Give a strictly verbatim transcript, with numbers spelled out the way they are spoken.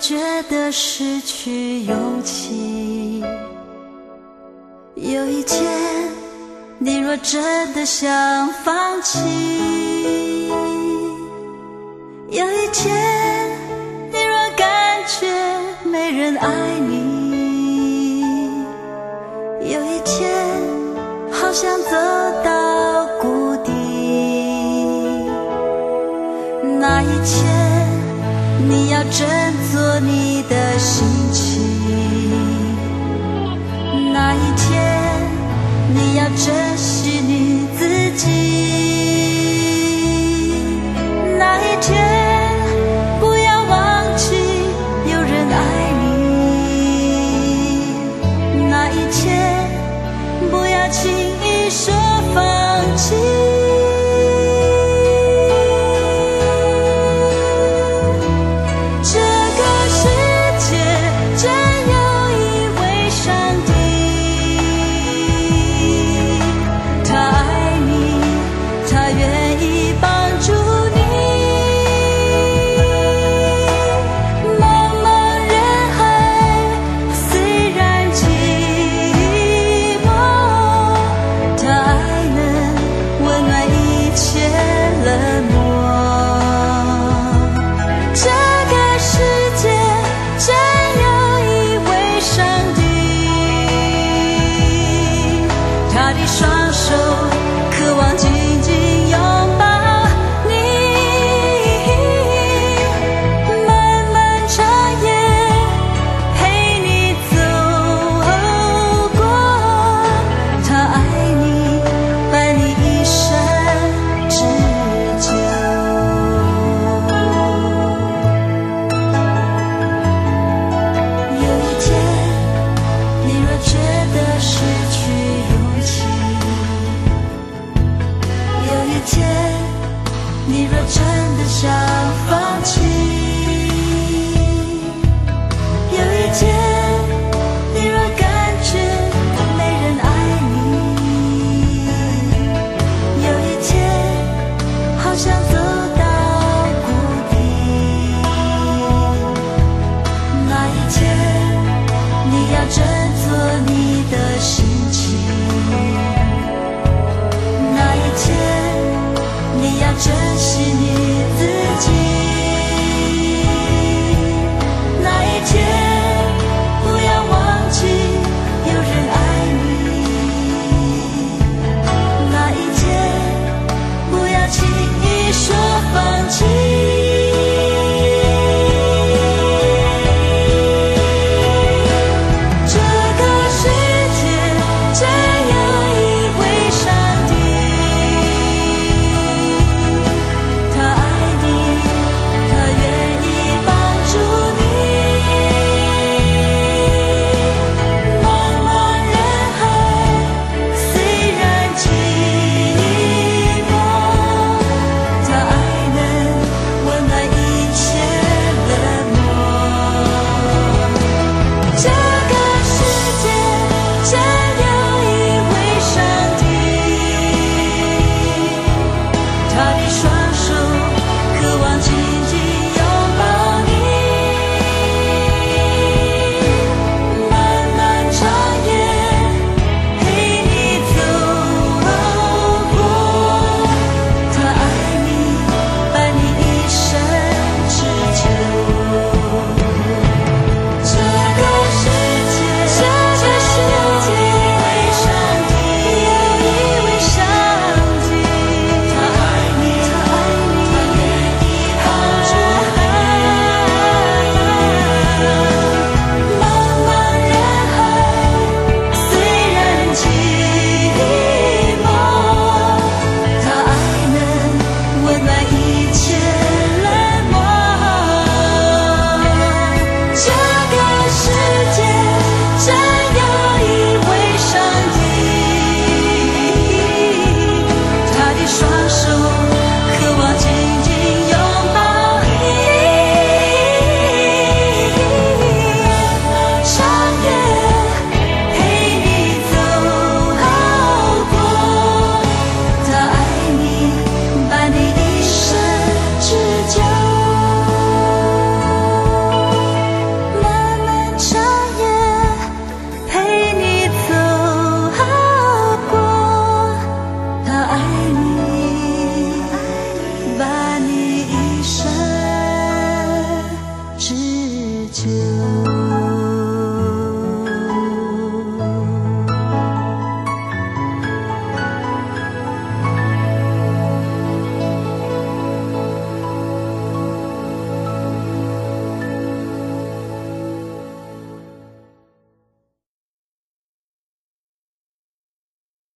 觉得失去勇气，有一天你若真的想放弃，有一天你若感觉没人爱你，有一天好想走到谷底，那一天你要振作你的心情，那一天你要珍惜你自己，那一天不要忘记有人爱你，那一天不要轻易说放弃。他的双手渴望紧紧拥抱你，漫漫长夜陪你走过，他爱你，伴你一生之久。有一天你若觉得失去有一天，你若真的想放弃。